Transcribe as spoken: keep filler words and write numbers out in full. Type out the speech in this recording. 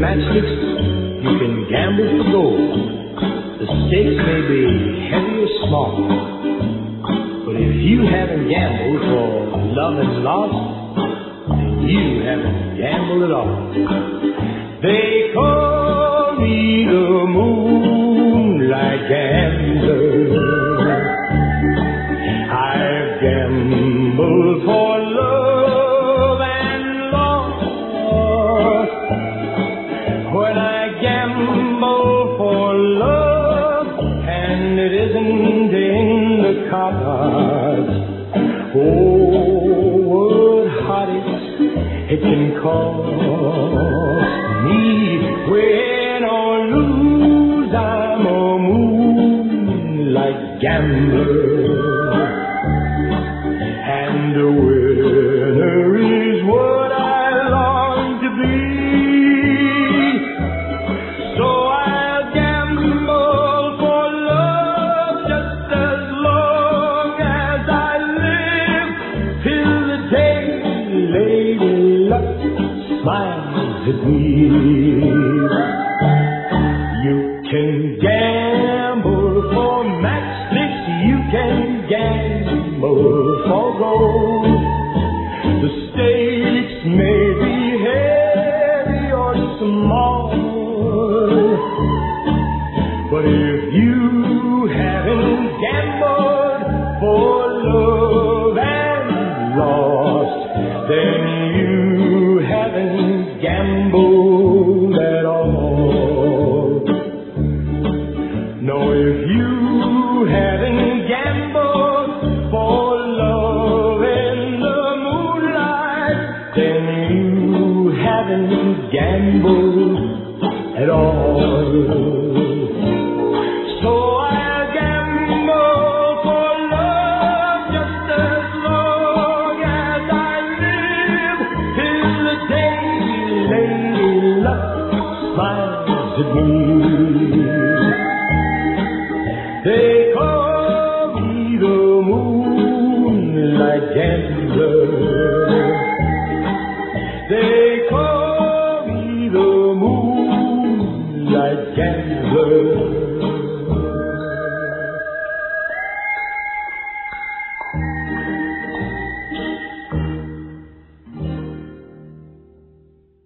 matchsticks, you can gamble for gold. The stakes may be heavy or small, but if you haven't gambled for love and loss, then you haven't gambled at all. They call me the moonlight gambler. I've gambled for love and lost. When I gamble for love and it isn't in the cards, oh, what heartaches it can cost me. Win or lose, I'm a moonlight gambler. And the winner is what I long to be. So I'll gamble for love just as long as I live, till the day Lady Luck smiles at me. You can gamble for matchsticks, you can gamble for gold. The stakes may be heavy or small, but if you haven't gambled for love and lost, then you haven't gambled at all. No, if you haven't gambled for love in the moonlight, then you haven't gambled at all. So I'll gamble for love just as long as I live, till the day Lady Luck smiles at me. They